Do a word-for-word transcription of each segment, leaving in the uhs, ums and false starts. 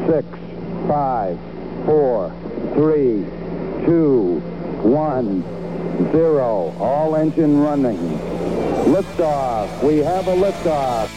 six, five, four, three, two, one, zero. All engine running. Liftoff. We have a liftoff.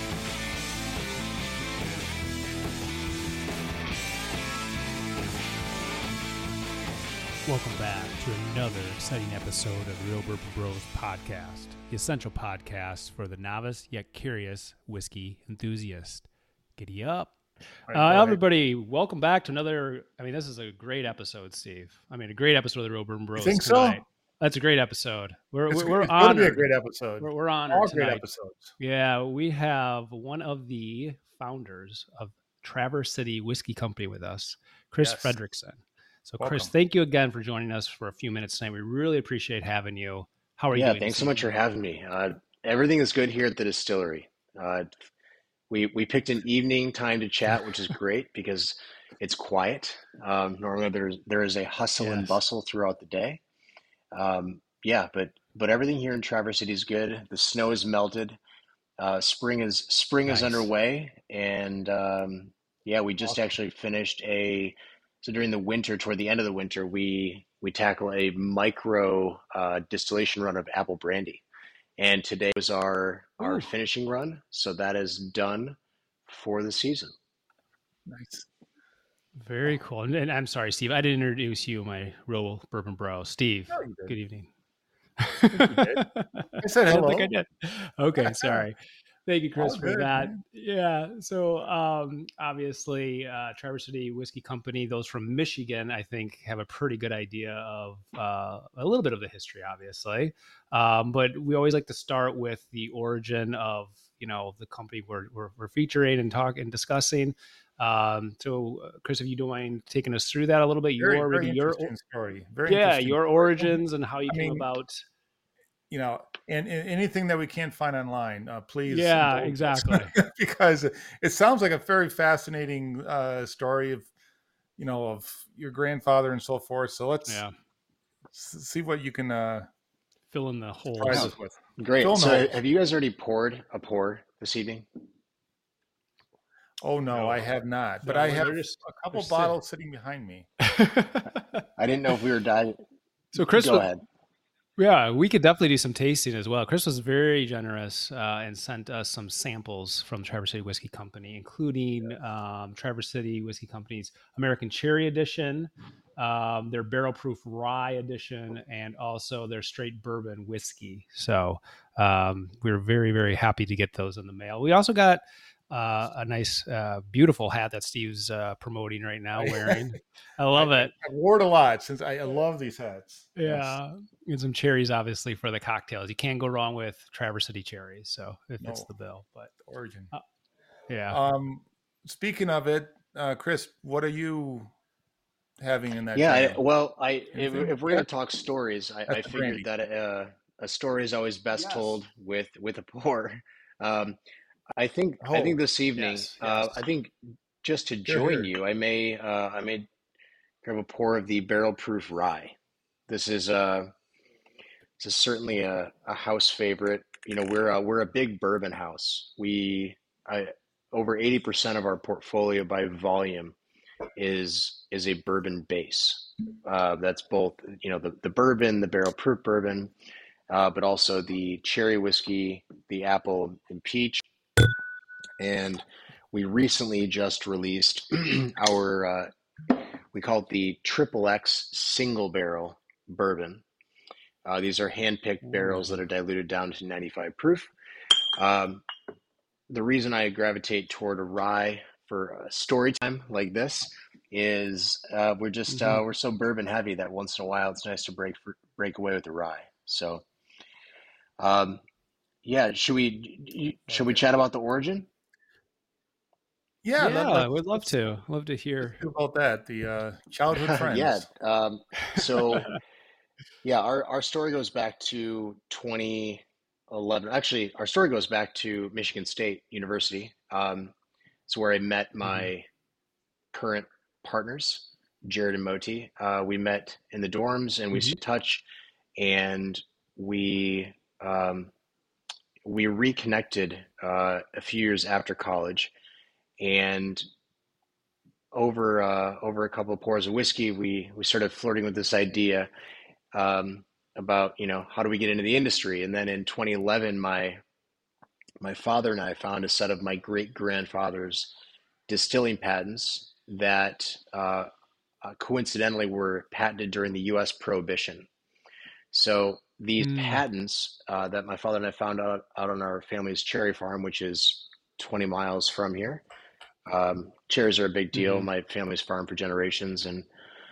Welcome back to another exciting episode of the Real Bourbon Bros podcast, the essential podcast for the novice yet curious whiskey enthusiast. Giddy up. Right, uh, everybody, welcome back to another, I mean, this is a great episode, Steve. I mean, a great episode of the Real Bourbon Bros. You think tonight. so? That's a great episode. We're, It's, we're it's honored. going to be a great episode. We're, we're honored All tonight. great episodes. Yeah, we have one of the founders of Traverse City Whiskey Company with us, Chris Yes. Fredrickson. So, Welcome. Chris, thank you again for joining us for a few minutes tonight. We really appreciate having you. How are you yeah, doing? thanks so much for having me. Uh, everything is good here at the distillery. Uh, we we picked an evening time to chat, which is great because it's quiet. Um, normally there's there is a hustle Yes. and bustle throughout the day. Um, yeah, but but everything here in Traverse City is good. The snow is melted. Uh, spring is spring Nice. is underway, and um, yeah, we just Awesome. actually finished a. So during the winter, toward the end of the winter, we we tackle a micro uh, distillation run of apple brandy, and today was our our Ooh. finishing run. So that is done for the season. Nice. Very cool. And, and I'm sorry, Steve, I didn't introduce you, my Real Bourbon Bro. Steve, No, you did. good evening. you did. I said I don't think hello. I did. Okay, sorry. Thank you, Chris, All for good, that. man. Yeah. So, um, obviously, uh, Traverse City Whiskey Company, those from Michigan, I think, have a pretty good idea of uh, a little bit of the history, obviously. Um, but we always like to start with the origin of, you know, the company we're, we're, we're featuring and talking and discussing. Um, so, uh, Chris, if you don't mind taking us through that a little bit, Very, your very maybe your interesting story. Very yeah, interesting. your story. origins and how you I came mean, about. You know, and, and anything that we can't find online, uh, please. Yeah, indulge us. exactly. Because it sounds like a very fascinating uh, story of, you know, of your grandfather and so forth. So let's Yeah, s- see what you can uh, fill in the holes. surprise us with. Great. Phil So knows. have you guys already poured a pour this evening? Oh no, No. I have not. But No, I they're have just- a couple they're sit- bottles sitting behind me. I didn't know if we were diving. So, Chris, Go was- ahead. yeah, we could definitely do some tasting as well. Chris was very generous uh, and sent us some samples from Traverse City Whiskey Company, including um, Traverse City Whiskey Company's American Cherry Edition, um, their Barrel Proof Rye Edition, and also their Straight Bourbon Whiskey. So um, we were very, very happy to get those in the mail. We also got uh, a nice, uh, beautiful hat that Steve's uh, promoting right now wearing. I love I, it. I wore it a lot since I, I love these hats. Yes. Yeah, and some cherries, obviously, for the cocktails. You can't go wrong with Traverse City cherries, so it fits No. the bill. But Origin. yeah, Um, speaking of it, uh, Chris, what are you having in that? Yeah, I, journal? well, I if, Anything? if we're going to talk stories, I, I That's the brandy. figured that uh, a story is always best Yes. told with with a pour. Um, I think I Oh, think this evening, yes, uh, yes. I think just to Sure, join sure. you, I may uh, I may grab a pour of the Barrel Proof Rye. This is uh, this is certainly a, a house favorite. You know, we're a, we're a big bourbon house. We I, over eighty percent of our portfolio by volume is is a bourbon base. Uh, that's both, you know, the, the bourbon, the barrel proof bourbon, uh, but also the cherry whiskey, the apple and peach. And we recently just released our, uh, we call it the Triple X single barrel bourbon. Uh, these are hand-picked barrels that are diluted down to ninety-five proof. Um, the reason I gravitate toward a rye for a story time like this is uh, we're just uh, we're so bourbon heavy that once in a while it's nice to break break away with the rye. So, um, yeah, should we should we chat about the origin? Yeah, yeah, let, I would love to. Love to hear. Let's about that. The uh, childhood friends. Yeah. Um, so, yeah, our our story goes back to twenty eleven. Actually, our story goes back to Michigan State University. Um, it's where I met my Mhm. current partners, Jared and Moti. Uh, we met in the dorms and we Mhm. stayed in touch, and we um, we reconnected uh, a few years after college. And over uh, over a couple of pours of whiskey, we we started flirting with this idea um, about, you know, how do we get into the industry? And then in twenty eleven, my my father and I found a set of my great grandfather's distilling patents that uh, uh, coincidentally were patented during the U S Prohibition. So these Mm, patents uh, that my father and I found out, out on our family's cherry farm, which is twenty miles from here. Um, cherries are a big deal. hmm My family's farmed for generations, and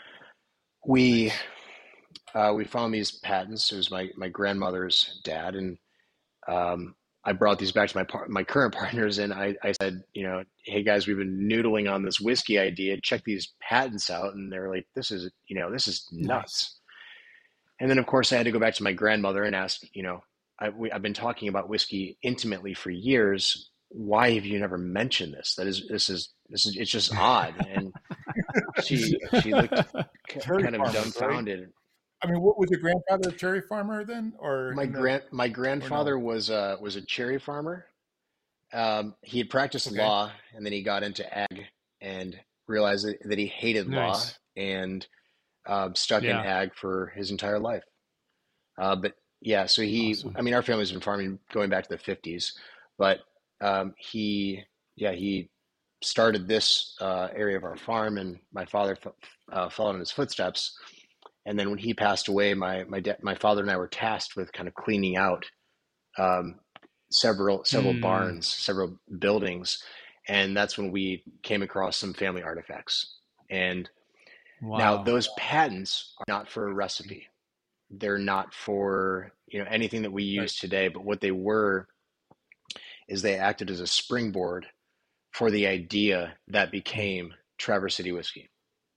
we Nice. uh, we found these patents. It was my my grandmother's dad, and um, I brought these back to my par- my current partners, and I, I said, you know, hey guys, we've been noodling on this whiskey idea. Check these patents out, and they're like, this is, you know, this is Nice. nuts. And then of course I had to go back to my grandmother and ask, you know, I, we, I've been talking about whiskey intimately for years. Why have you never mentioned this? That is, this is, this is, it's just odd. And she, she looked Cherry kind of farmers, right? dumbfounded. I mean, what was your grandfather a cherry farmer then, or My in the, grand, my or no? grandfather was a, was a cherry farmer. Um, he had practiced Okay. law and then he got into ag and realized that, that he hated law Nice. and um, stuck in Yeah. ag for his entire life. Uh, but yeah, so he, Awesome. I mean, our family's been farming going back to the fifties, but um, he, yeah, he started this uh, area of our farm, and my father f- uh, followed in his footsteps. And then when he passed away, my my da- my father and I were tasked with kind of cleaning out um, several several Mm, barns, several buildings, and that's when we came across some family artifacts. And now wow. those patents are not for a recipe. They're not for, you know, anything that we Right. use today, but what they were is they acted as a springboard for the idea that Mm, became Traverse City Whiskey.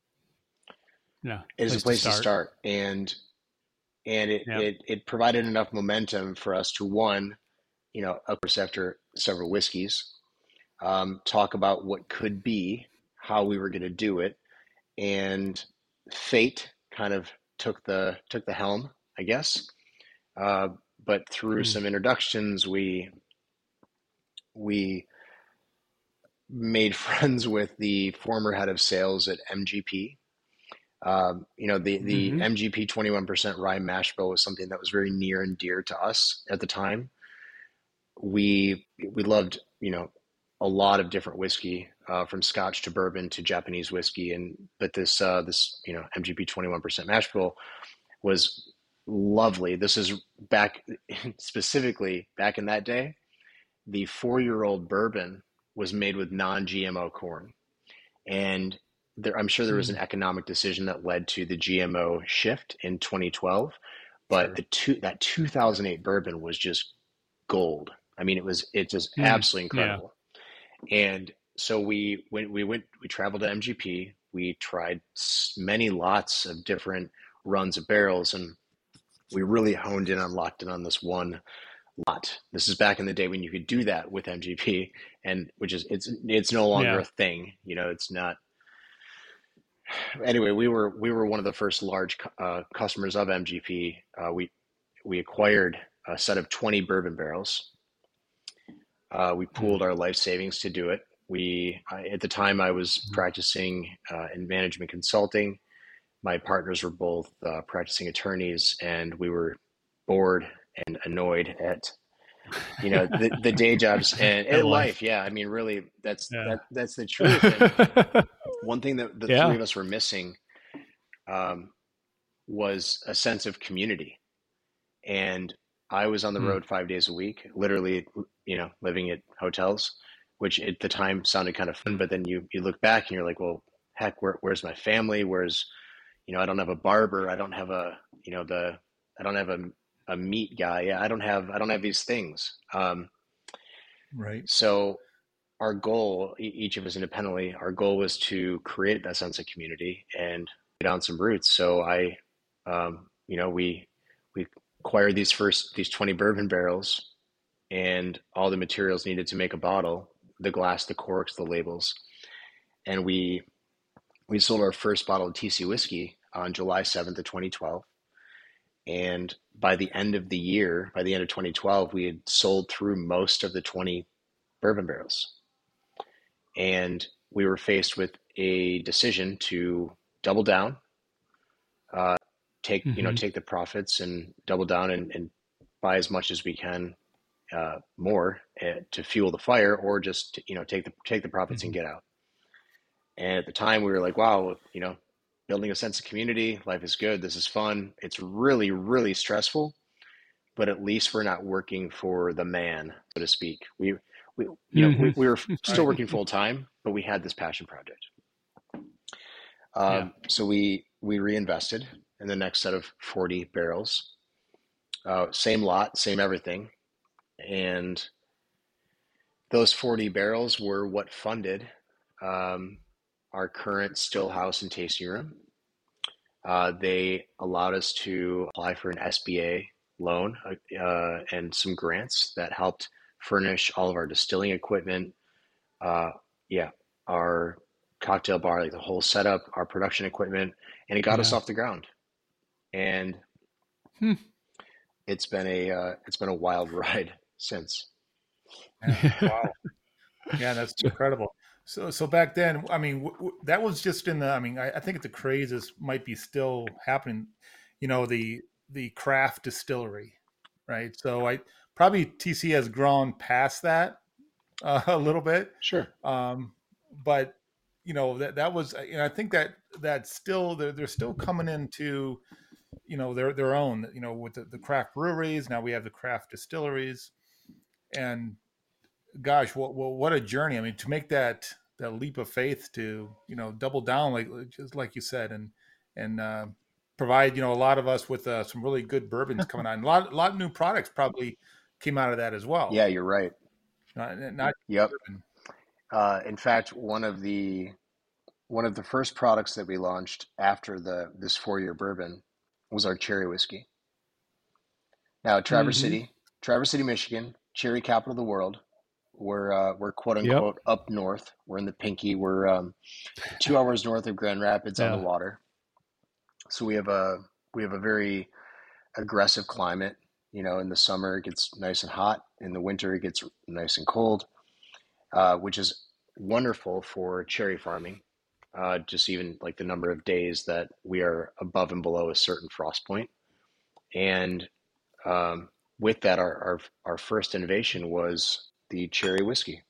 yeah. It is a Place to place to start. start, and and it Yeah. it, it provided enough momentum for us to, one, you know, of course, after several whiskeys, um, talk about what could be, how we were going to do it, and fate kind of took the took the helm, I guess. Uh, but through Mm, some introductions, we we made friends with the former head of sales at M G P. Um, you know, the the hmm M G P twenty-one percent rye mash bill was something that was very near and dear to us at the time. We we loved, you know, a lot of different whiskey, uh, from Scotch to bourbon to Japanese whiskey, and but this uh, this you know M G P twenty-one percent mash bill was lovely. This is back specifically back in that day. The four-year-old bourbon was made with non-G M O corn, and there, I'm sure there was an Mm, economic decision that led to the G M O shift in twenty twelve. But Sure. the two, that Yeah. two thousand eight bourbon was just gold. I mean, it was it's just mm, absolutely yeah. incredible. And so we went, we went, we traveled to M G P. We tried many lots of different runs of barrels, and we really honed in on, locked in on this one lot. This is back in the day when you could do that with M G P, and which is it's it's no longer Yeah. a thing. You know, it's not. Anyway, we were we were one of the first large uh, customers of M G P. Uh, we we acquired a set of twenty bourbon barrels. Uh, we Mm, pooled our life savings to do it. We I, at the time I was mhm. practicing uh, in management consulting. My partners were both uh, practicing attorneys, and we were bored and annoyed at, you know, the the day jobs and, At and life. life. Yeah, I mean, really, that's Yeah. that that's the truth. And one thing that the three Yeah. of us were missing um, was a sense of community. And I was on the Mm, road five days a week, literally, you know, living at hotels, which at the time sounded kind of fun. mm, But then you you look back and you're like, well, heck, where, where's my family? Where's, you know, I don't have a barber. I don't have a, you know, the, I don't have a, a meat guy. Yeah, I don't have, I don't have these things. Um, Right. so our goal, e- each of us independently, our goal was to create that sense of community and get on some roots. So I, um, you know, we we acquired these first these twenty bourbon barrels and all the materials needed to make a bottle, the glass, the corks, the labels, and we we sold our first bottle of T C whiskey on July seventh of twenty twelve. And by the end of the year, by the end of twenty twelve, we had sold through most of the twenty bourbon barrels. And we were faced with a decision to double down, uh, take mm-hmm. you know take the profits and double down and, and buy as much as we can uh, more uh, to fuel the fire, or just to, you know take the take the profits mm-hmm. and get out. And at the time, we were like, wow, you know, building a sense of community, life is good, this is fun. It's really, really stressful, but at least we're not working for the man, so to speak. We, we you know, mm-hmm. we, we were still working full time, but we had this passion project. Um, yeah. So we we reinvested in the next set of forty barrels, uh, same lot, same everything, and those forty barrels were what funded um, our current still house and tasting room. Uh, they allowed us to apply for an S B A loan uh, and some grants that helped furnish all of our distilling equipment. Uh, yeah, our cocktail bar, like the whole setup, our production equipment, and it got yeah. us off the ground. And hmm. it's been a uh, it's been a wild ride since. Yeah, wow. Yeah, that's incredible. So, so back then, I mean, w- w- that was just in the. I mean, I, I think the craze is might be still happening. You know, the the craft distillery, right? So, I probably T C has grown past that uh, a little bit. Sure. Um, but you know that that was. You know, I think that that still they're they're still coming into, you know, their their own. You know, with the, the craft breweries. Now we have the craft distilleries, and gosh, what what what a journey! I mean, to make that that leap of faith to, you know, double down, like just like you said, and and uh, provide, you know, a lot of us with uh, some really good bourbons coming on. A lot a lot of new products probably came out of that as well. Yeah, you're right. Not, not yep. Uh, in fact, one of the one of the first products that we launched after the this four year bourbon was our cherry whiskey. Now, Traverse mm-hmm. City, Traverse City, Michigan, cherry capital of the world. We're uh, we're quote unquote yep. up north. We're in the Pinky. We're um, two hours north of Grand Rapids yeah. on the water. So we have a we have a very aggressive climate. You know, in the summer it gets nice and hot. In the winter it gets nice and cold, uh, which is wonderful for cherry farming. Uh, just even like the number of days that we are above and below a certain frost point, and um, with that, our, our our first innovation was the cherry whiskey.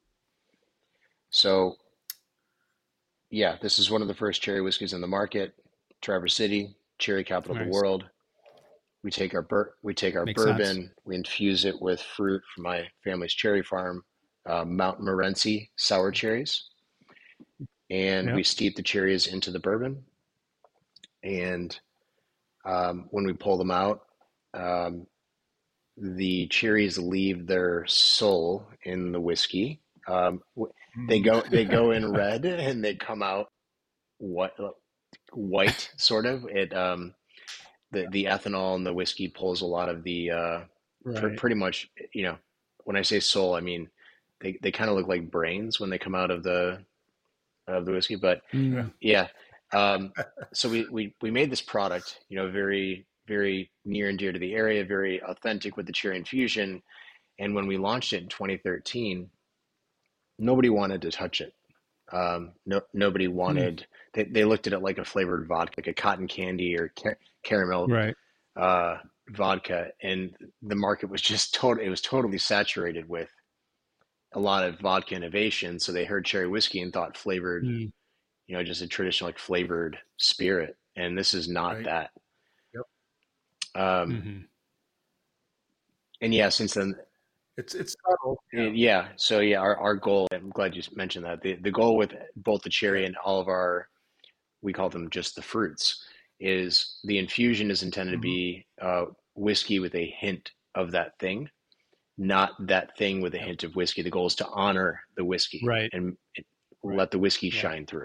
So yeah, this is one of the first cherry whiskeys in the market. Traverse City, cherry capital nice. of the world. We take our bur- we take our Makes bourbon, sense. We infuse it with fruit from my family's cherry farm, uh, Mount Morency sour cherries, and yep. we steep the cherries into the bourbon. And um, when we pull them out, um, the cherries leave their soul in the whiskey. Um, they go, they go in red and they come out what white, sort of. It, um, the, the ethanol in the whiskey pulls a lot of the, uh, right. pr- pretty much, you know, when I say soul, I mean, they, they kind of look like brains when they come out of the, of the whiskey, but mm. yeah. Um, so we, we, we made this product, you know, very, very near and dear to the area, very authentic with the cherry infusion. And when we launched it in twenty thirteen, nobody wanted to touch it. Um, no, nobody wanted, mm. they, they looked at it like a flavored vodka, like a cotton candy or car- caramel right. uh, vodka. And the market was just totally, it was totally saturated with a lot of vodka innovation. So they heard cherry whiskey and thought flavored, mm. you know, just a traditional like flavored spirit. And this is not right. that. Um, mm-hmm. and yeah, since then it's, it's subtle. Yeah. yeah. So yeah, our, our goal, I'm glad you mentioned that. The, the goal with both the cherry and all of our, we call them just the fruits, is the infusion is intended mm-hmm. to be uh, whiskey with a hint of that thing, not that thing with a hint of whiskey. The goal is to honor the whiskey right. and it, right. let the whiskey yeah. shine through.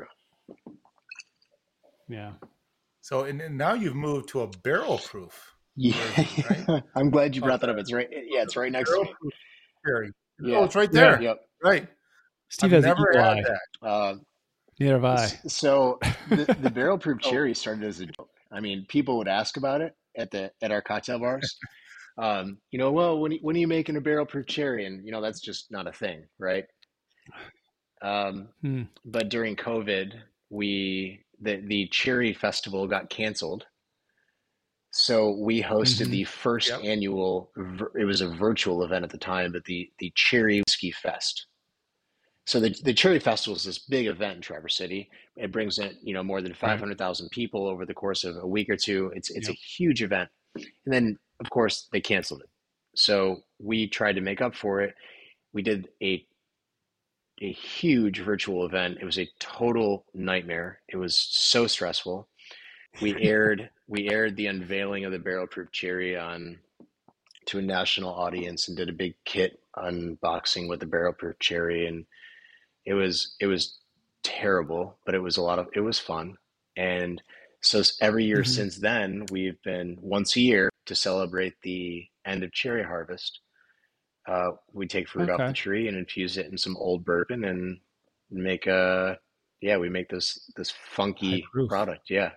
Yeah. So, and, and now you've moved to a barrel proof. Yeah, version, right? I'm glad you brought that up. It's right. Yeah, it's right next to me. Cherry. Yeah. Oh, it's right there. Yep. Right. Steve I've has never had had that. Uh, Neither have I. So the, the barrel proof cherry started as a joke. I mean, people would ask about it at the at our cocktail bars. Um, you know, well, when when are you making a barrel proof cherry? And you know, that's just not a thing, right? Um, Hmm. but during COVID, we the the cherry festival got canceled. So we hosted Mm-hmm. the first Yep. annual, vir- it was a virtual event at the time, but the the Cherry Whiskey Fest. So the the Cherry Festival is this big event in Traverse City. It brings in, you know, more than Right. five hundred thousand people over the course of a week or two. It's it's a Yep. huge event. And then of course they canceled it. So we tried to make up for it. We did a a huge virtual event. It was a total nightmare. It was so stressful. We aired we aired the unveiling of the barrel proof cherry on to a national audience and did a big kit unboxing with the barrel proof cherry, and it was it was terrible, but it was a lot of it was fun. And so every year Mm-hmm. since then, we've been once a year to celebrate the end of cherry harvest. Uh, we take fruit off the Okay. tree and infuse it in some old bourbon and make a yeah, we make this this High funky proof. product. Yeah.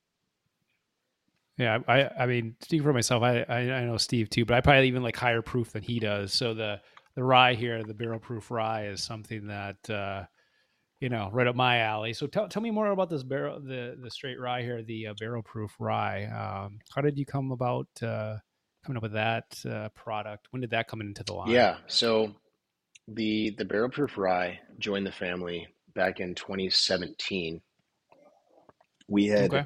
Yeah, I I mean, speaking for myself, I, I I know Steve too, but I probably even like higher proof than he does. So the the rye here, the barrel proof rye, is something that uh, you know right up my alley. So tell tell me more about this barrel, the the straight rye here, the uh, barrel proof rye. Um, how did you come about uh, coming up with that uh, product? When did that come into the line? Yeah. So the the barrel proof rye joined the family back in twenty seventeen. We had Okay.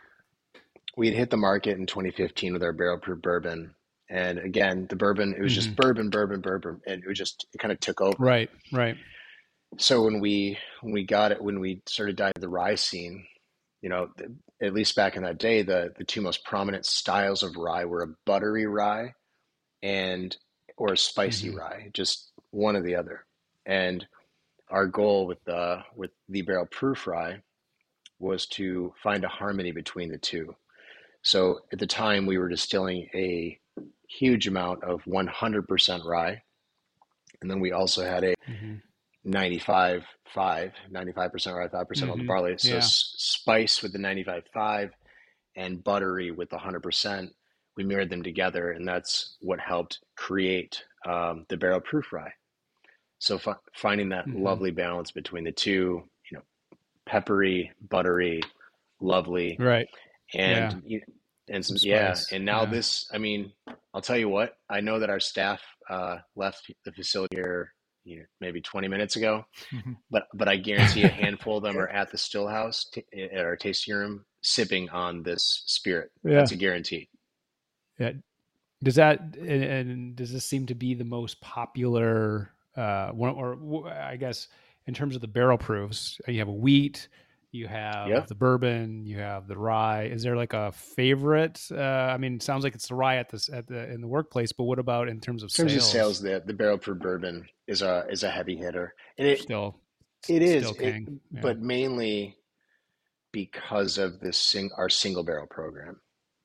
we had hit the market in twenty fifteen with our barrel proof bourbon. And again, the bourbon, it was Mm-hmm. just bourbon, bourbon, bourbon. And it was just, it kind of took over. Right. Right. So when we, when we got it, when we started diving the rye scene, you know, at least back in that day, the, the two most prominent styles of rye were a buttery rye and, or a spicy Mm-hmm. rye, just one or the other. And our goal with the, with the barrel proof rye was to find a harmony between the two. So at the time, we were distilling a huge amount of one hundred percent rye. And then we also had a Mm-hmm. ninety-five five, ninety-five percent rye, five percent old Mm-hmm. barley. So Yeah. s- spice with the ninety-five five and buttery with the one hundred percent, we mirrored them together. And that's what helped create um, the barrel proof rye. So f- finding that Mm-hmm. lovely balance between the two, you know, peppery, buttery, lovely, Right. and Yeah. and some Some yeah. spice. And now Yeah. this, I mean, I'll tell you what, I know that our staff uh, left the facility here, you know, maybe twenty minutes ago, but but I guarantee a handful of them are at the still house t- at our tasting room sipping on this spirit. Yeah. That's a guarantee. Yeah. Does that and, and does this seem to be the most popular uh, one, or I guess in terms of the barrel proofs? You have a wheat, you have Yep. the bourbon, you have the rye. Is there like a favorite? Uh, I mean, it sounds like it's the rye at this at the in the workplace, but what about in terms of In terms sales? of sales, the the barrel proof bourbon is a is a heavy hitter, and it Still, it is, still it, king. Yeah. but mainly because of this sing our single barrel program.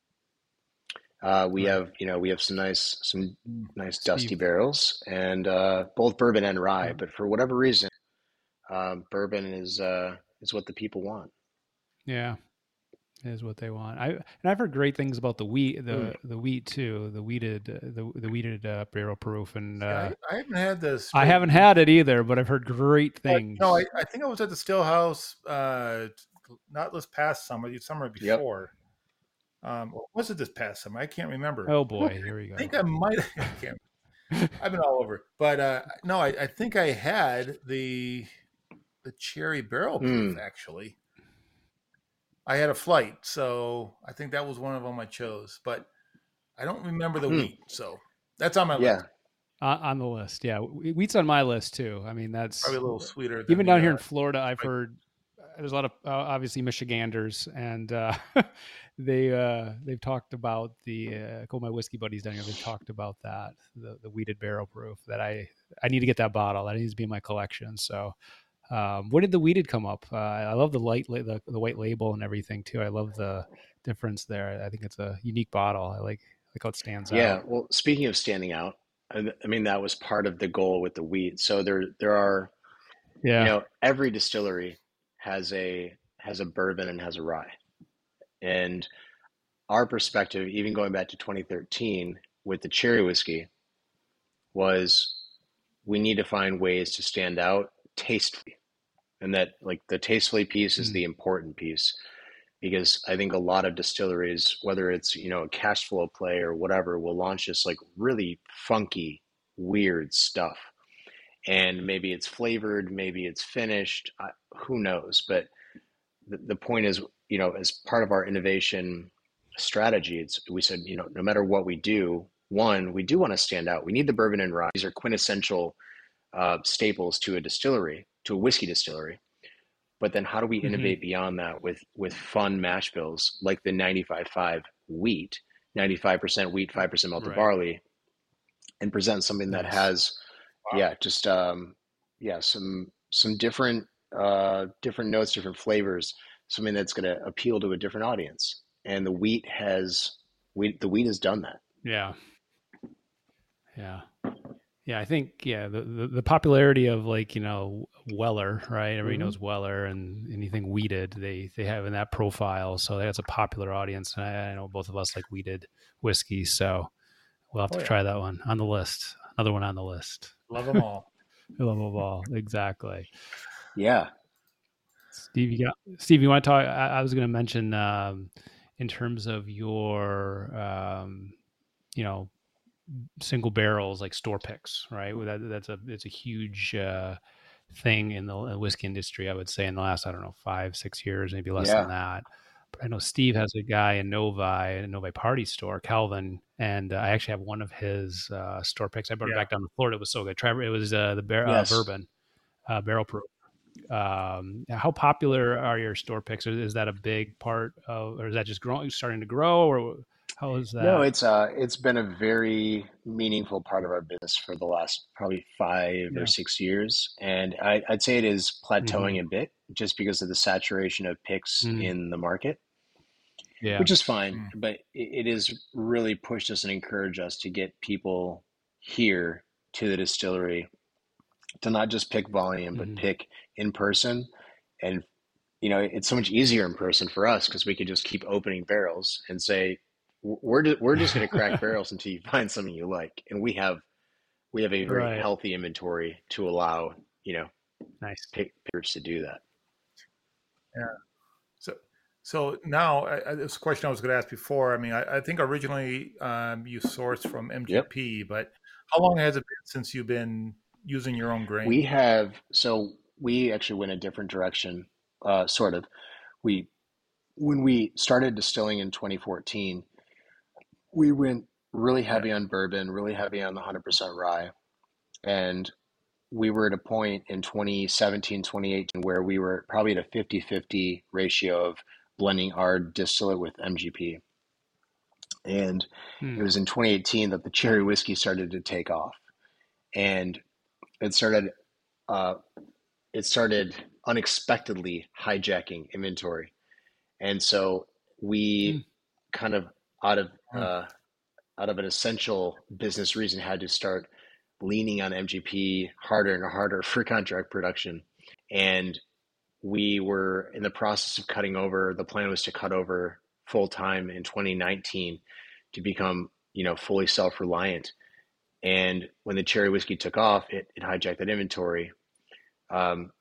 Uh, we Right. have, you know, we have some nice, some nice dusty Steve. barrels, and uh, both bourbon and rye. Yeah. But for whatever reason, um, bourbon is uh, is what the people want. Yeah. Is what they want. I and I've heard great things about the wheat, the Mm. the wheat too, the wheated, uh, the the wheated uh, barrel proof, and See, uh, I, I haven't had this. I haven't had it either, but I've heard great But, things. no, I, I think I was at the still house, uh, not this past summer, the summer before. Um, or was it this past summer? I can't remember. Oh boy, here we I go. think I might. I can't. I've been all over, but uh, no, I, I think I had the the cherry barrel proof. Mm. Actually, I had a flight, so I think that was one of them I chose. But I don't remember the Hmm. wheat, so that's on my Yeah, list. Uh, on the list, yeah, Whe- wheat's on my list too. I mean, that's Probably a little sweeter. Than even the, down here uh, in Florida. I've right. heard uh, there's a lot of uh, obviously Michiganders, and uh, they uh, they've talked about the uh, call my whiskey buddies down here. They've talked about that the the wheated barrel proof that I I need to get that bottle. That needs to be in my collection. So. Um, when did the wheated come up? Uh, I love the light, la- the, the white label and everything too. I love the difference there. I think it's a unique bottle. I like like how it stands yeah. out. Well, speaking of standing out, I, I mean that was part of the goal with the wheat. So there, there are, Yeah. you know, every distillery has a has a bourbon and has a rye, and our perspective, even going back to twenty thirteen with the cherry whiskey, was we need to find ways to stand out tastefully. and that like the tastefully piece is Mm. the important piece, because I think a lot of distilleries, whether it's, you know, a cash flow play or whatever, will launch this like really funky, weird stuff. And maybe it's flavored, maybe it's finished, uh, who knows? But the, the point is, you know, as part of our innovation strategy, it's, we said, you know, no matter what we do, one, we do want to stand out. We need the bourbon and rye. These are quintessential uh, staples to a distillery, to a whiskey distillery. But then how do we innovate mm-hmm. beyond that with, with fun mash bills like the ninety-five point five wheat, ninety-five percent wheat, five percent malted right. barley, and present something nice. that has, wow. yeah, just, um, yeah, some, some different, uh, different notes, different flavors, something that's going to appeal to a different audience. And the wheat has, wheat, the wheat has done that. Yeah. Yeah. Yeah, I think, yeah, the, the, the popularity of like, you know, Weller, right? Everybody mm-hmm. knows Weller, and anything wheated, they they have in that profile. So that's a popular audience. And I, I know both of us like wheated whiskey. So we'll have oh, to yeah. try that one on the list. Another one on the list. Love them all. Love them all. Exactly. Yeah. Steve, you got, Steve, you want to talk? I, I was going to mention um, in terms of your, um, you know, single barrels, like store picks, right? That, that's a it's a huge uh, thing in the whiskey industry, I would say, in the last, I don't know, five, six years, maybe less yeah. than that. But I know Steve has a guy in Novi, a Novi Party store, Calvin, and uh, I actually have one of his uh, store picks. I brought yeah. it back down to Florida. It was so good. Trevor, it was uh, the bar- yes. uh, bourbon, uh, barrel proof. Um, how popular are your store picks? Is that a big part of, or is that just growing, starting to grow, or how is that? No, it's uh, it's been a very meaningful part of our business for the last probably five yeah. or six years, and I, I'd say it is plateauing mm-hmm. a bit just because of the saturation of picks mm-hmm. in the market. Yeah, which is fine, mm-hmm. but it, it has really pushed us and encouraged us to get people here to the distillery to not just pick volume, but mm-hmm. pick in person. And, you know, it's so much easier in person for us because we could just keep opening barrels and say, we're, just, we're just going to crack barrels until you find something you like. And we have, we have a very right. healthy inventory to allow, you know, nice pickers to do that. Yeah. So, so now I, this question I was going to ask before, I mean, I, I think originally um, you sourced from M G P, yep. but how long has it been since you've been using your own grain? We have, so we actually went a different direction, uh, sort of. We, when we started distilling in twenty fourteen, we went really heavy on bourbon, really heavy on the one hundred percent rye. And we were at a point in twenty seventeen, twenty eighteen where we were probably at a fifty-fifty ratio of blending our distillate with M G P. And hmm. it was in twenty eighteen that the cherry whiskey started to take off. And it started, uh, it started unexpectedly hijacking inventory. And so we mm. kind of out of, uh, out of an essential business reason had to start leaning on M G P harder and harder for contract production. And we were in the process of cutting over. The plan was to cut over full time in twenty nineteen to become, you know, fully self-reliant. And when the cherry whiskey took off, it, it hijacked that inventory um,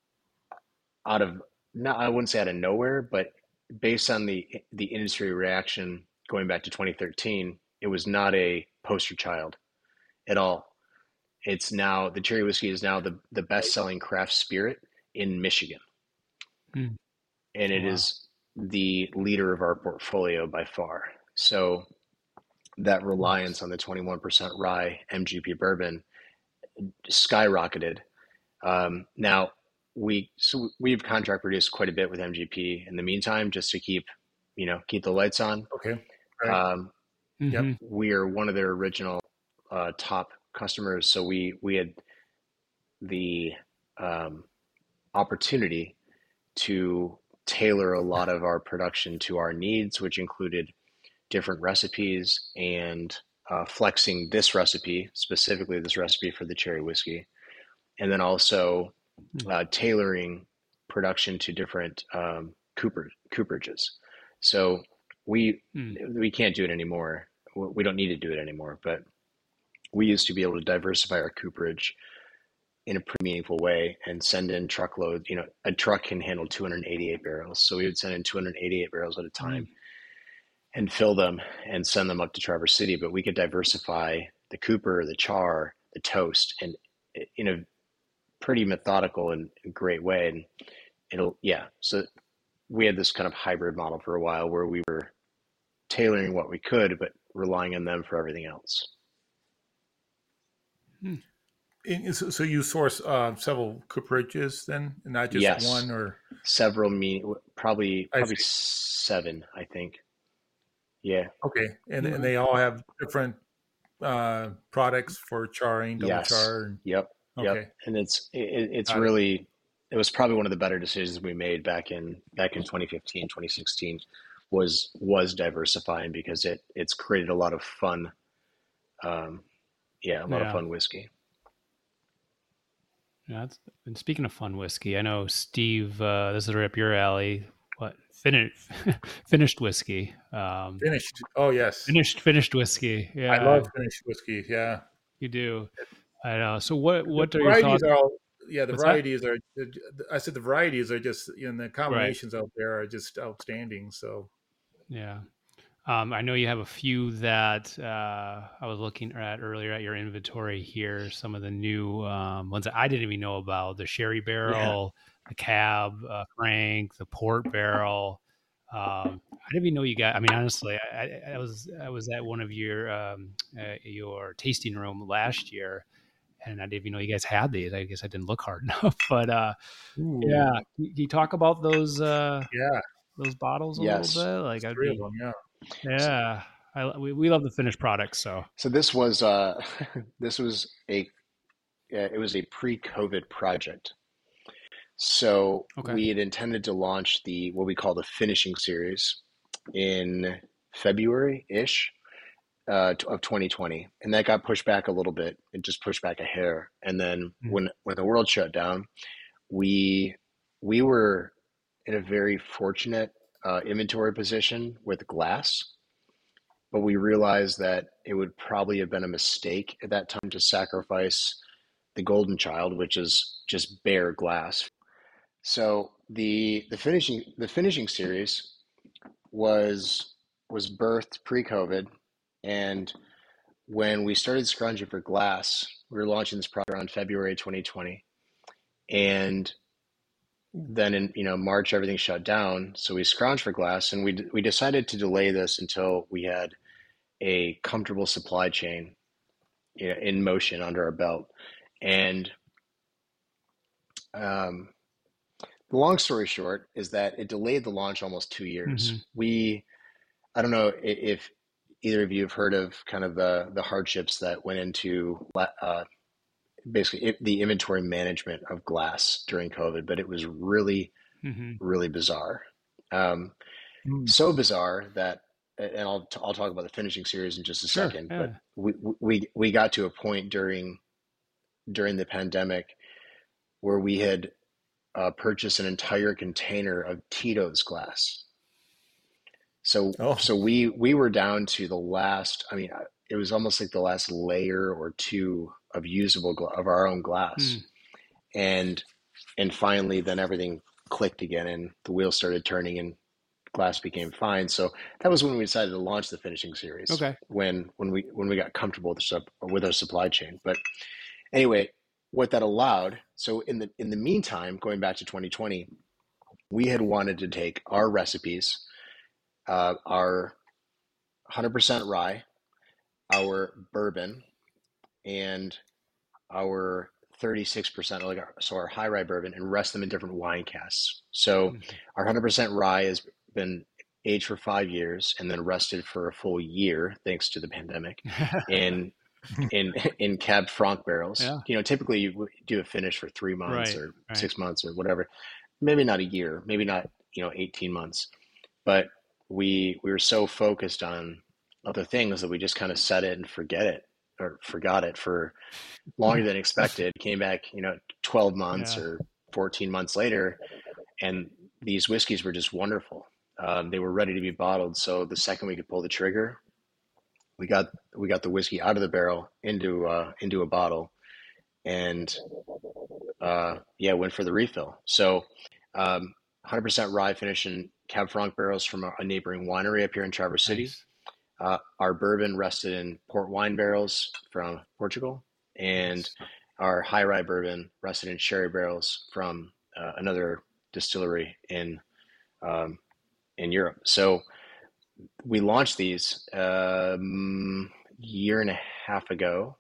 out of, not, I wouldn't say out of nowhere, but based on the the industry reaction going back to twenty thirteen, it was not a poster child at all. It's now, the cherry whiskey is now the, the best-selling craft spirit in Michigan. Mm. And it wow. is the leader of our portfolio by far. So that reliance on the twenty-one percent rye M G P bourbon skyrocketed. Um, now we, so we've contract produced quite a bit with M G P in the meantime, just to keep, you know, keep the lights on. Okay. Right. Um, mm-hmm. Yep. We are one of their original uh, top customers. So we, we had the um, opportunity to tailor a lot of our production to our needs, which included different recipes and uh, flexing this recipe, specifically this recipe for the cherry whiskey, and then also uh, tailoring production to different um, cooper, cooperages. So we mm. we can't do it anymore. We don't need to do it anymore, but we used to be able to diversify our cooperage in a pretty meaningful way and send in truckloads. You know, a truck can handle two hundred eighty-eight barrels. So we would send in two hundred eighty-eight barrels at a time mm. and fill them and send them up to Traverse City. But we could diversify the Cooper, the char, the toast, and in a pretty methodical and great way. And it'll, yeah. So we had this kind of hybrid model for a while where we were tailoring what we could, but relying on them for everything else. Hmm. So you source uh, several cooperages then, not just yes. one or several? Me, probably probably seven, I think. Yeah. Okay, and mm-hmm. and they all have different uh, products for charring, double yes. char. And... Yep. Okay. Yep. And it's it, it's Got really it. it was probably one of the better decisions we made back in back in twenty fifteen, twenty sixteen was was diversifying, because it it's created a lot of fun. Um, yeah, a lot yeah. of fun whiskey. Yeah, that's, and speaking of fun whiskey, I know Steve. Uh, this is right up your alley. What finished finished whiskey? Um, finished. Oh yes. Finished finished whiskey. Yeah, I love finished whiskey. Yeah, you do. I know. So what? What the are your thoughts? Are all, yeah, the What's varieties that? are. I said the varieties are just. You know, the combinations right. out there are just outstanding. So. Yeah. Um, I know you have a few that uh, I was looking at earlier at your inventory here. Some of the new um, ones that I didn't even know about: the Sherry Barrel, yeah. the Cab uh, Frank, the Port Barrel. Um, I didn't even know you got. I mean, honestly, I, I was I was at one of your um, uh, your tasting room last year, and I didn't even know you guys had these. I guess I didn't look hard enough. But uh, yeah, can you talk about those? Uh, yeah, those bottles a yes. little bit. Like I'd be, them, yeah. Yeah, I, we we love the finished products. So so this was uh, this was a uh, it was a pre-COVID project. So okay. we had intended to launch the what we call the finishing series in February-ish uh, of twenty twenty, and that got pushed back a little bit. It just pushed back a hair, and then mm-hmm. when when the world shut down, we we were in a very fortunate Uh, inventory position with glass, but we realized that it would probably have been a mistake at that time to sacrifice the golden child, which is just bare glass. So the the finishing the finishing series was was birthed pre-COVID, and when we started scrounging for glass, we were launching this product around February twenty twenty, and then in you know March everything shut down, so we scrounged for glass, and we we decided to delay this until we had a comfortable supply chain, you know, in motion under our belt. And um, the long story short is that it delayed the launch almost two years. Mm-hmm. We, I don't know if either of you have heard of kind of the the hardships that went into uh, basically it, the inventory management of glass during COVID, but it was really, mm-hmm. really bizarre. Um, mm. So bizarre that, and I'll, I'll talk about the finishing series in just a sure, second, yeah. but we, we, we got to a point during, during the pandemic where we had uh, purchased an entire container of Tito's glass. So, oh. so we, we were down to the last, I mean, it was almost like the last layer or two of usable of our own glass. Mm. And, and finally then everything clicked again and the wheels started turning and glass became fine. So that was when we decided to launch the finishing series. Okay. When, when we, when we got comfortable with, the, with our supply chain. But anyway, what that allowed, so in the, in the meantime, going back to twenty twenty, we had wanted to take our recipes, uh, our one hundred percent rye, our bourbon, and our thirty-six percent, like our, so our high rye bourbon, and rest them in different wine casks. So mm-hmm. our one hundred percent rye has been aged for five years and then rested for a full year, thanks to the pandemic, in in in Cab Franc barrels. Yeah. You know, typically you do a finish for three months right, or right. six months or whatever. Maybe not a year, maybe not, you know, eighteen months. But we we were so focused on other things that we just kind of set it and forget it. or forgot it for longer than expected, came back, you know, twelve months yeah. or fourteen months later. And these whiskeys were just wonderful. Um, they were ready to be bottled. So the second we could pull the trigger, we got, we got the whiskey out of the barrel into, uh, into a bottle. And uh, yeah, went for the refill. So, um, one hundred percent rye finish in Cab Franc barrels from a neighboring winery up here in Traverse City. Nice. Uh, our bourbon rested in port wine barrels from Portugal, and Nice. our high rye bourbon rested in sherry barrels from uh, another distillery in um, in Europe. So we launched these um, year and a half ago,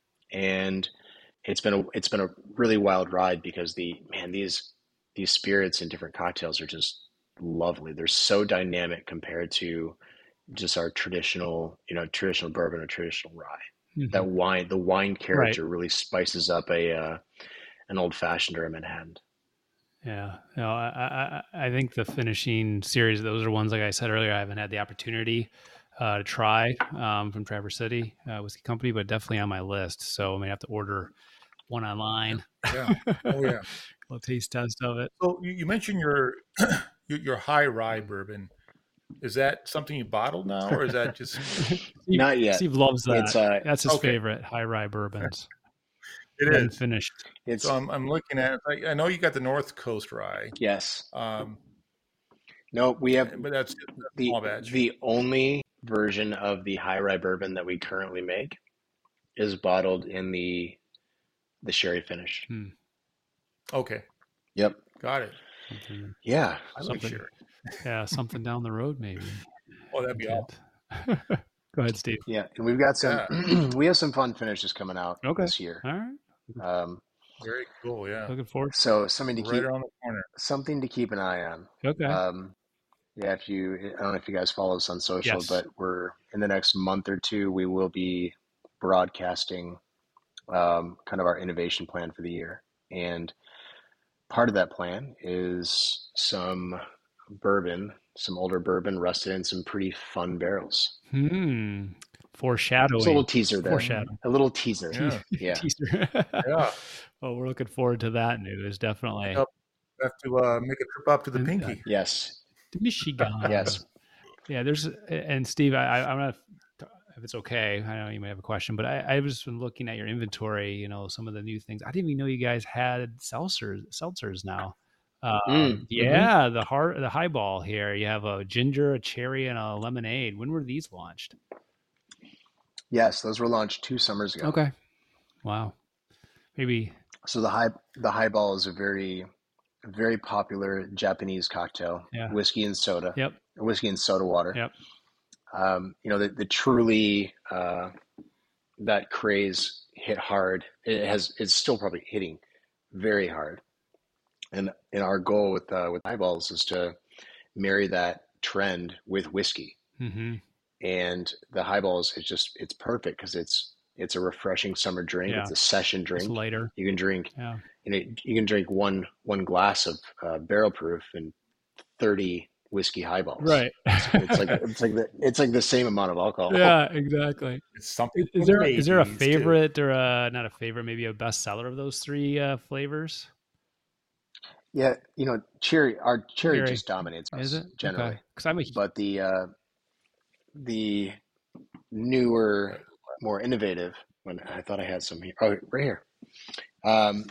and it's been a it's been a really wild ride because the man these these spirits and different cocktails are just lovely. They're so dynamic compared to just our traditional, you know, traditional bourbon or traditional rye. Mhm. That wine, the wine Right. character really spices up a uh, an old fashioned or a Manhattan. Yeah. No, I, I I think the finishing series, those are ones, like I said earlier, I haven't had the opportunity uh, to try um, from Traverse City uh, Whiskey Company, but definitely on my list. So I may have to order one online. Yeah. Oh yeah. A little taste test of it. So you, you mentioned your your your high rye bourbon. Is that something you bottle now, or is that just Steve, Not yet. Steve loves It's that. uh, That's his okay? favorite, high rye bourbons. It Then is. finished. it's So I'm I'm looking at. I, I know you got the North Coast rye, yes. um, No, we have but that's, that's a the small batch. the only version of the high rye bourbon that we currently make is bottled in the the sherry finish. Hmm. Okay, Yep. got it. Something, Yeah. I like something, sherry. yeah, something down the road, maybe. Oh, that'd be awesome. Hint. Go ahead, Steve. Yeah. And we've got some Yeah, we have some fun finishes coming out Okay. this year. All right. Um, very cool. Yeah, Looking forward. so something to right keep around the corner. something to keep an eye on. Okay. Um, yeah, if you I don't know if you guys follow us on social, Yes. but we're in the next month or two we will be broadcasting um, kind of our innovation plan for the year. And part of that plan is some bourbon, some older bourbon rusted in some pretty fun barrels. Hmm. Just a Foreshadowing. little teaser there. Foreshadowing. A little teaser. Yeah, Yeah. Teaser. yeah. Well, we're looking forward to that news. Definitely. Up, have to uh, make a trip up to the And, uh, Pinky. Yes. to Michigan. Yes. Yeah, there's and Steve, I, I I'm gonna if it's okay. I know you may have a question, but I, I was been looking at your inventory. You know, some of the new things. I didn't even know you guys had seltzers. Seltzers now. Um, Mm, mhm. yeah, the heart, the highball here. You have a ginger, a cherry, and a lemonade. When were these launched? Yes, those were launched two summers ago. Okay. Wow. Maybe. So the high the highball is a very very popular Japanese cocktail, Yeah. whiskey and soda, Yep. whiskey and soda water. Yep. Um, you know, the, the truly uh, that craze hit hard. It has it's still probably hitting very hard. And and our goal with uh, with highballs is to marry that trend with whiskey. Mm-hmm. And the highballs is just it's perfect because it's it's a refreshing summer drink. Yeah. It's a session It's drink. lighter. You can drink Yeah. you know you can drink one one glass of uh, barrel proof and thirty whiskey highballs. Right. It's, it's like it's like the it's like the same amount of alcohol. Yeah. Exactly. It's something. Is, is for there is there a ladies, too. favorite or a, not a favorite, maybe a best seller of those three uh, flavors? Yeah, you know, cherry our cherry Cherry. just dominates Is us it? generally. Okay. Because I'm a But the uh, the newer, more innovative one. I thought I had some here. Oh, right here. Um,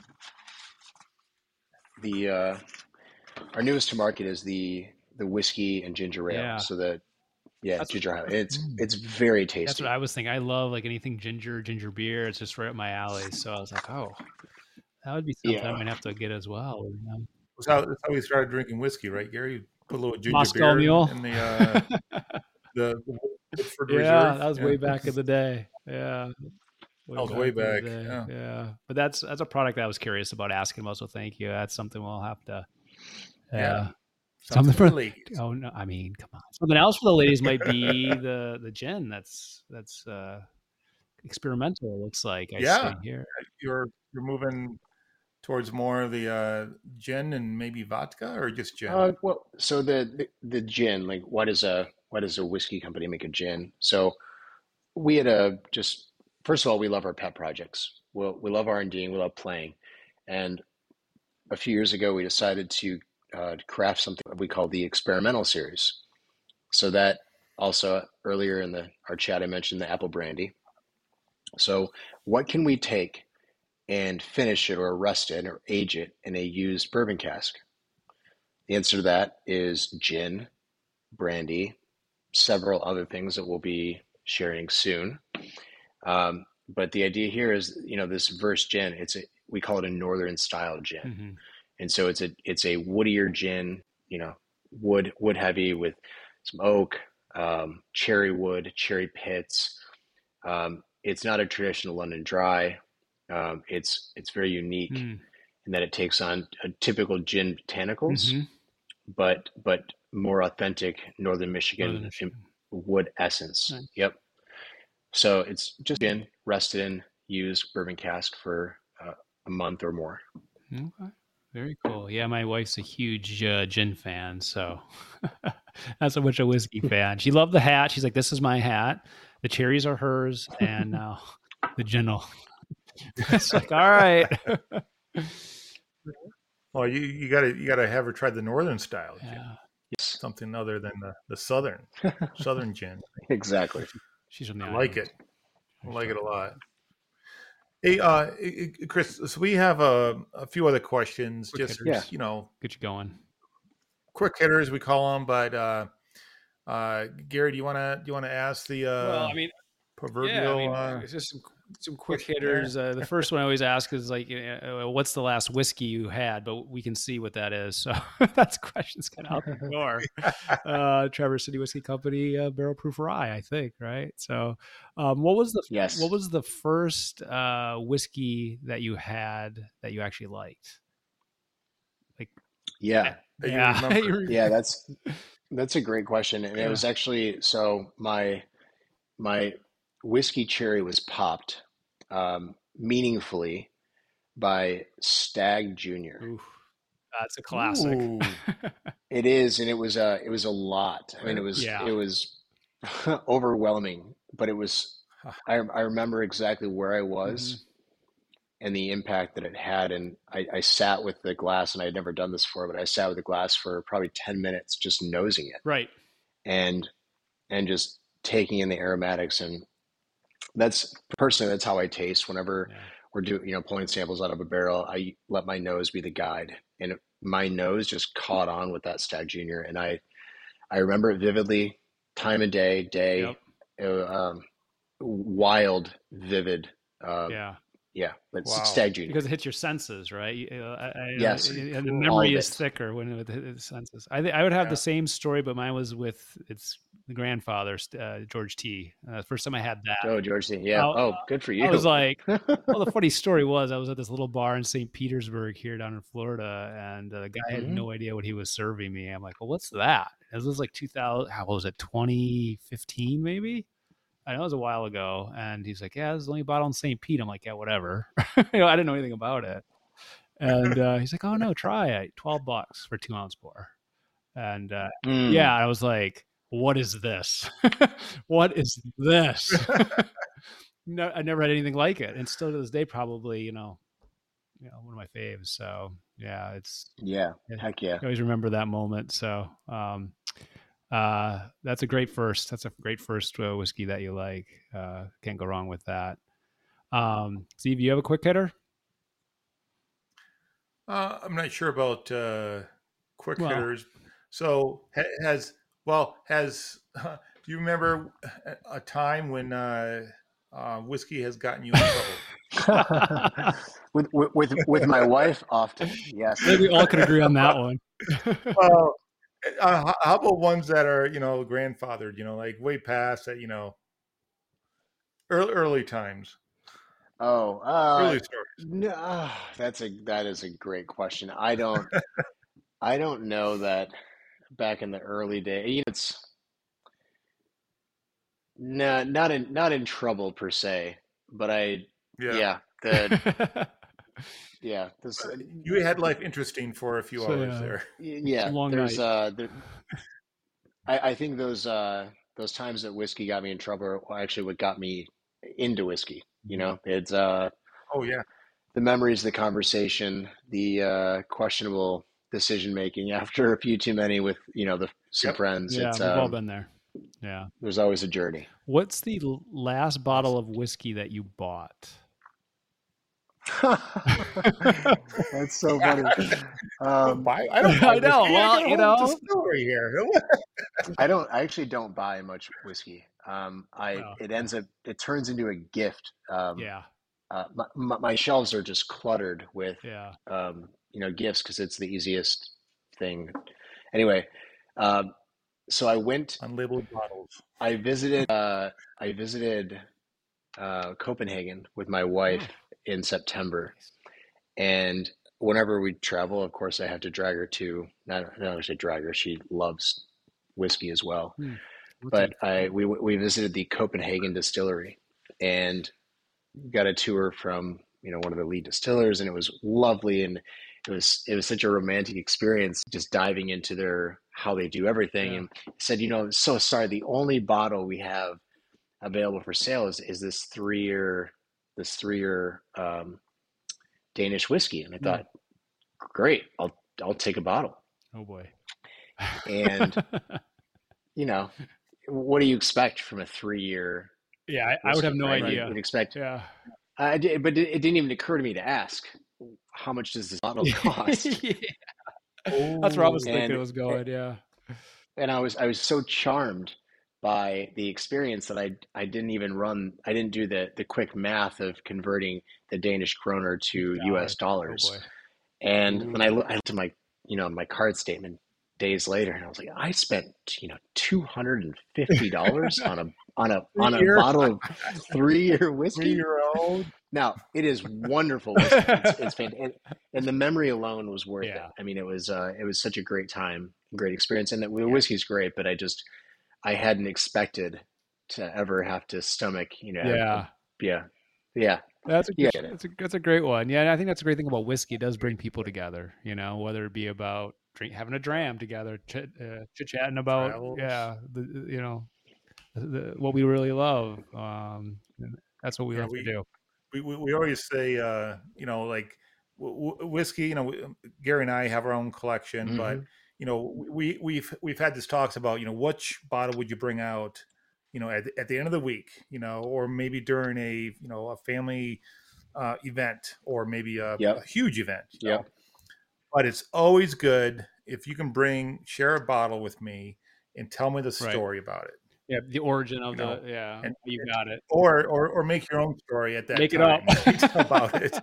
the uh, our newest to market is the the whiskey and ginger ale. Yeah. So the yeah That's- ginger ale. It's Mm. it's very That's tasty. what I was thinking. I love like anything ginger, ginger beer. It's just right up my alley. So I was like, oh, that would be something I Yeah. might have to get as well. you know? That's how, that's how we started drinking whiskey, right, Gary? You put a little ginger Moscow beer Mule. in the uh, the, the Woodford yeah, Reserve. that was Yeah. way back in the day. Yeah. That was way in the back, day. yeah. Yeah. But that's that's a product that I was curious about asking about. So thank you. That's something we'll have to. Yeah. Yeah. Something Something for for- ladies. Oh no! I mean, come on. Something else for the ladies might be the the gin. That's that's uh, experimental. It looks like I Yeah. see here. You're you're moving towards more of the uh, gin and maybe vodka, or just gin. Uh, well, so the, the the gin, like, why does a why does a whiskey company make a gin? So we had a just first of all, we love our pet projects. We we love R and D and we love playing. And a few years ago, we decided to uh, craft something that we call the experimental series. So that also earlier in the our chat, I mentioned the apple brandy. So what can we take and finish it or rest it or age it in a used bourbon cask? The answer to that is gin, brandy, several other things that we'll be sharing soon. Um, but the idea here is, you know, this Verse gin, it's a, we call it a Northern style gin. Mm-hmm. And so it's a, it's a woodier gin, you know, wood, wood heavy with some oak, um, cherry wood, cherry pits. Um, it's not a traditional London dry. Um, it's, it's very unique Mm. in that it takes on a typical gin botanicals, Mm-hmm. but, but more authentic Northern Michigan, Northern Michigan. wood essence. Nice. Yep. So it's just gin rested in used bourbon cask for uh, a month or more. Okay. Very cool. Yeah, my wife's a huge uh, gin fan, so not so much a whiskey fan. She loved the hat. She's like, "This is my hat. The cherries are hers, and now uh, the gin." It's like, all right. Well, you you gotta you gotta have her try the Northern style gin, Yeah, Yes, something other than the, the Southern Southern gin. exactly. she's from the I like islands. it. I like it a lot. Hey, uh, Chris, so we have a, a few other questions. Quick Just hitters. you know, Get you going. quick hitters we call them. But uh, uh, Gary, do you wanna do you wanna ask the uh, Well, I mean, proverbial? yeah, I mean, uh, it's just some some quick question hitters. Uh, the first one I always ask is like, uh, "What's the last whiskey you had?" But we can see what that is, so that's questions kind of out the door. Uh, Traverse City Whiskey Company uh, Barrel Proof Rye, I think, right? So, um, what was the Yes. what was the first uh, whiskey that you had that you actually liked? Like, Yeah. That you yeah, remember. you re- Yeah, that's that's a great question. And Yeah. it was actually so my my whiskey cherry was popped um, meaningfully by Stag Junior Oof, that's a classic. Ooh. It is, and it was a it was a lot. I mean, it was Yeah. it was overwhelming, but it was. I I remember exactly where I was and the impact that it had, and I, I sat with the glass, and I had never done this before, but I sat with the glass for probably ten minutes, just nosing it, Right. and and just taking in the aromatics, and that's personally that's how I taste whenever Yeah. we're doing, you know, pulling samples out of a barrel. I let my nose be the guide, and my nose just caught on with that Stag Junior, and I I remember it vividly, time of day, day, Yep. uh, um, wild, vivid, uh, Yeah. yeah, but Wow. Stag Junior. Because it hits your senses, right? You- uh, I, I, Yes. and the Cool. All memory of is it. thicker when it hits the senses. I th- I would have Yeah. the same story, but mine was with its the grandfather, uh, George T. Uh, first time I had that, Oh, George, yeah. I- Oh, good for you. I was like, well, the funny story was I was at this little bar in Saint Petersburg here down in Florida, and uh, the guy had Mhm. no idea what he was serving me. I'm like, well, what's that? This was like two thousand. How was it? twenty fifteen, maybe. I know it was a while ago, and he's like, "Yeah, this is only bottle in Saint Pete." I'm like, "Yeah, whatever." you know, I didn't know anything about it, and uh, he's like, "Oh no, try it. Twelve bucks for two ounce pour." And uh, Mm. yeah, I was like, "What is this? What is this?" No, I never had anything like it, and still to this day, probably you know, you know, one of my faves. So yeah, it's Yeah. Yeah. Heck yeah. I always remember that moment. So um, uh, that's a great first. That's a great first uh, whiskey that you like. Uh, can't go wrong with that. Um, Steve, you have a quick hitter? Uh, I'm not sure about uh, quick Well- hitters. So ha- has well has uh, do you remember a- a time when uh, uh, whiskey has gotten you in trouble? with, with with with my wife often. Yes. I think we all could agree on that one. Well, uh, how- how about ones that are you know grandfathered? You know, like way past that. You know, early early times, Oh, uh, early stories. no, ah, that's a that is a great question. I don't I don't know that back in the early days. It's no, not in not in trouble per se, but I Yeah. yeah the yeah this You had life interesting for a few So, hours yeah. there. yeah long there's night. uh there, I I think those uh those times that whiskey got me in trouble are actually what got me into whiskey. You know, it's uh Oh yeah. the memories, the conversation, the uh, questionable decision making after a few too many with you know the some Yep. friends. Yeah, It's we've all um, been there. Yeah. there's always a journey. What's the l- last bottle of whiskey that you bought? That's so funny. Um, buy, I don't buy I know. whiskey. Well, I got a you whole know. distillery here. I don't. I actually don't buy much whiskey. Um, I Oh, it ends up it turns into a gift. Um, yeah. uh, my, my, my shelves are just cluttered with Yeah. um, you know gifts because it's the easiest thing. Anyway, um, so I went. Unlabeled bottles. I visited. Uh, I visited uh, Copenhagen with my wife Oh, in September, nice. and whenever we travel, of course, I have to drag her to. Not not actually drag her. She loves whiskey as well. Hmm. What's But it? I we we visited the Copenhagen distillery and got a tour from you know one of the lead distillers, and it was lovely, and it was it was such a romantic experience just diving into their how they do everything. Yeah. And said, you know, so sorry, the only bottle we have available for sale is is this three year this three year um, Danish whiskey, and I Hmm. thought, great, I'll I'll take a bottle. Oh boy. And you know, what do you expect from a three year yeah, I, I would whiskey, have no right? idea. You'd expect. Yeah. I did, but it, it didn't even occur to me to ask, how much does this bottle cost? Yeah. Oh, That's where I was thinking And it was going. Yeah. and I was I was so charmed by the experience that I I didn't even run I didn't do the the quick math of converting the Danish kroner to U S Dollars. Oh dollars. boy. And Ooh. when I looked, I looked at my you know my card statement days later, and I was like, I spent you know two hundred and fifty dollars on a on a on a Three-year. bottle of three year whiskey. Three-year-old. Now it is wonderful whiskey. It's, it's fantastic, and, and the memory alone was worth Yeah. it. I mean, it was uh, it was such a great time, great experience, and the, the Yeah. whiskey's great. But I just I hadn't expected to ever have to stomach, you know, Yeah. yeah, yeah. That's a You good, get it. that's a that's a great one. Yeah, and I think that's a great thing about whiskey. It does bring people together. You know, whether it be about drink, having a dram together, chit uh, chit chatting about Travels. yeah, the, you know, the, what we really love. Um, and that's what we Yeah, love we- to do. We, we, we always say, uh, you know, like w- w- whiskey, you know, we, Gary and I have our own collection, Mhm. but, you know, we, we've, we've had this talks about, you know, which bottle would you bring out, you know, at, at the end of the week, you know, or maybe during a, you know, a family uh, event, or maybe a, Yep. a huge event. you Yep. know. But it's always good if you can bring, share a bottle with me and tell me the Right. story about it. Yeah, the origin of You the know, yeah, and- you got it. Or, or, or make your own story at that Make it time up about it.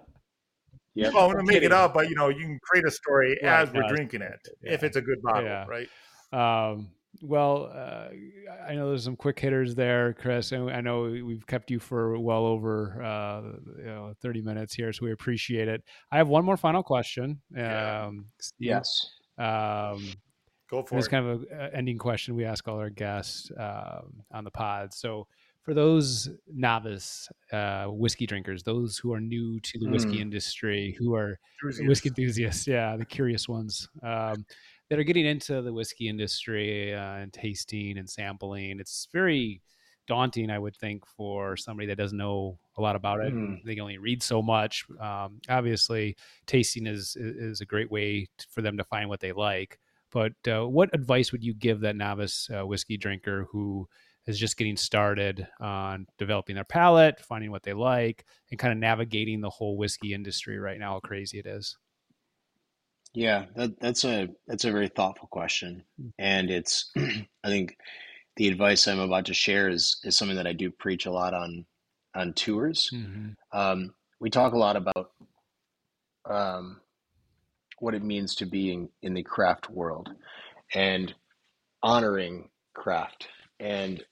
Yep. Well, I'm gonna make it kidding. up, but you know, you can create a story Right, as we're no, it's drinking it, yeah. if it's a good bottle, Yeah. right? Um, well, uh, I know there's some quick hitters there, Chris, and I know we've kept you for well over uh, you know, thirty minutes here, so we appreciate it. I have one more final question. Yeah. Um, Steve, Yes. Go Um, for it's it. kind of an ending question we ask all our guests um, on the pod. So, for those novice uh, whiskey drinkers, those who are new to the whiskey Mm. industry, who are Enthusiast. whiskey enthusiasts, yeah, the curious ones um, that are getting into the whiskey industry uh, and tasting and sampling. It's very daunting, I would think, for somebody that doesn't know a lot about it. Mm. They can only read so much. Um, obviously, tasting is is a great way t- for them to find what they like. But uh, what advice would you give that novice uh, whiskey drinker who is just getting started on developing their palate, finding what they like, and kind of navigating the whole whiskey industry right now, how crazy it is? Yeah, that, that's a that's a very thoughtful question, and it's I think the advice I'm about to share is is something that I do preach a lot on on tours. Mm-hmm. Um, we talk a lot about um, what it means to be in, in the craft world and honoring craft, and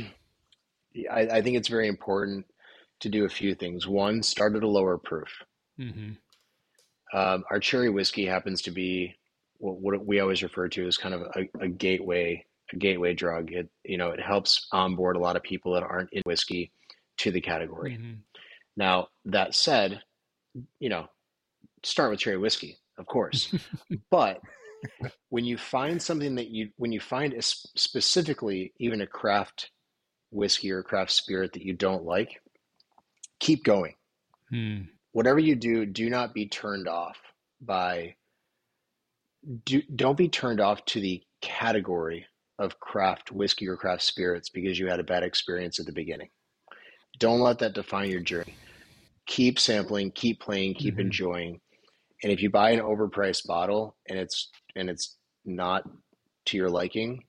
I, I think it's very important to do a few things. One, start at a lower proof. Mm-hmm. Um, our cherry whiskey happens to be what, what we always refer to as kind of a, a gateway, a gateway drug. It, you know, it helps onboard a lot of people that aren't in whiskey to the category. Mm-hmm. Now, that said, you know, start with cherry whiskey, of course. But when you find something that you, when you find a, specifically even a craft whiskey or craft spirit that you don't like, keep going. Mm. Whatever you do, do not be turned off by, do, don't be turned off to the category of craft whiskey or craft spirits because you had a bad experience at the beginning. Don't let that define your journey. keep sampling, keep playing, keep Mhm. enjoying. And if you buy an overpriced bottle and it's and it's not to your liking,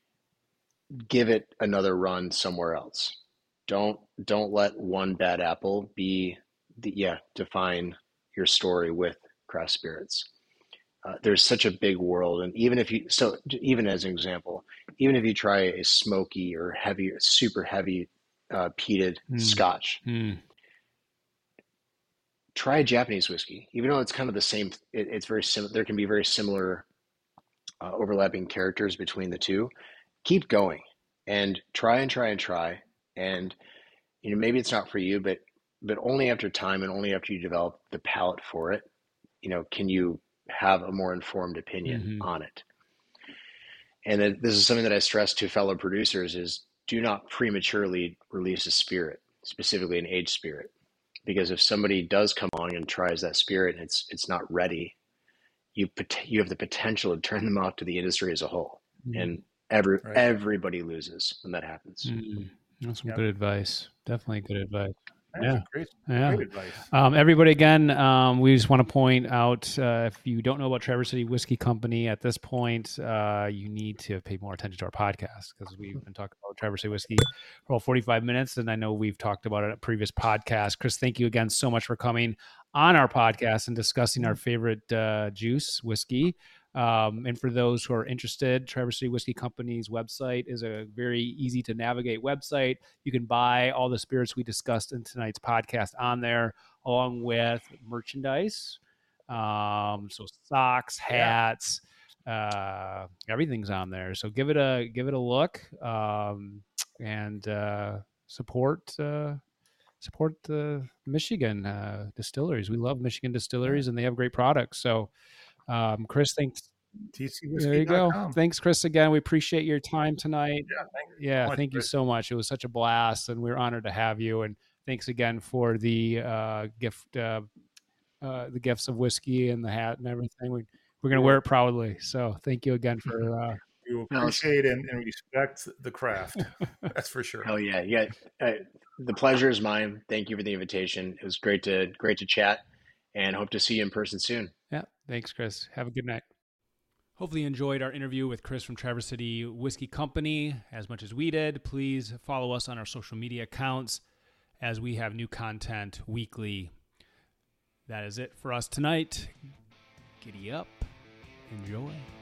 give it another run somewhere else. Don't don't let one bad apple be the yeah define your story with craft spirits. Uh, there's such a big world, and even if you so even as an example, even if you try a smoky or heavy, super heavy uh, peated Mm. Scotch, Mm. try a Japanese whiskey. Even though it's kind of the same, it, it's very similar. There can be very similar uh, overlapping characters between the two. Keep going and try and try and try, and you know maybe it's not for you, but but only after time and only after you develop the palate for it, you know, can you have a more informed opinion Mm-hmm. on it. And then this is something that I stress to fellow producers: is do not prematurely release a spirit, specifically an aged spirit, because if somebody does come along and tries that spirit and it's it's not ready, you you have the potential to turn them off to the industry as a whole, mm-hmm. and every right. everybody loses when that happens. Mm-hmm. That's some yep. good advice. Definitely good advice. That's yeah. Great, yeah. great advice. Um, everybody, again, um, we just want to point out, uh, if you don't know about Traverse City Whiskey Company at this point, uh, you need to pay more attention to our podcast, because we've been talking about Traverse City Whiskey for all forty-five minutes, and I know we've talked about it at previous podcasts. Chris, thank you again so much for coming on our podcast and discussing our favorite uh, juice, whiskey. Um, and for those who are interested, Traverse City Whiskey Company's website is a very easy to navigate website. You can buy all the spirits we discussed in tonight's podcast on there, along with merchandise. Um, so socks, hats, uh, everything's on there. So give it a give it a look, um, and uh, support uh, support the Michigan uh, distilleries. We love Michigan distilleries, and they have great products. So. Um, Chris, thanks. T C There you go. Thanks, Chris, again. We appreciate your time tonight. Yeah, thank you, yeah, so much, thank you Chris. so much. It was such a blast, and we're honored to have you. And thanks again for the uh, gift, uh, uh, the gifts of whiskey and the hat and everything. We, we're going to wear it proudly. So thank you again for. Uh, we appreciate and, and respect the craft. That's for sure. Oh yeah, yeah. Uh, the pleasure is mine. Thank you for the invitation. It was great to great to chat, and hope to see you in person soon. Yeah. Thanks, Chris. Have a good night. Hopefully you enjoyed our interview with Chris from Traverse City Whiskey Company as much as we did. Please follow us on our social media accounts as we have new content weekly. That is it for us tonight. Giddy up. Enjoy.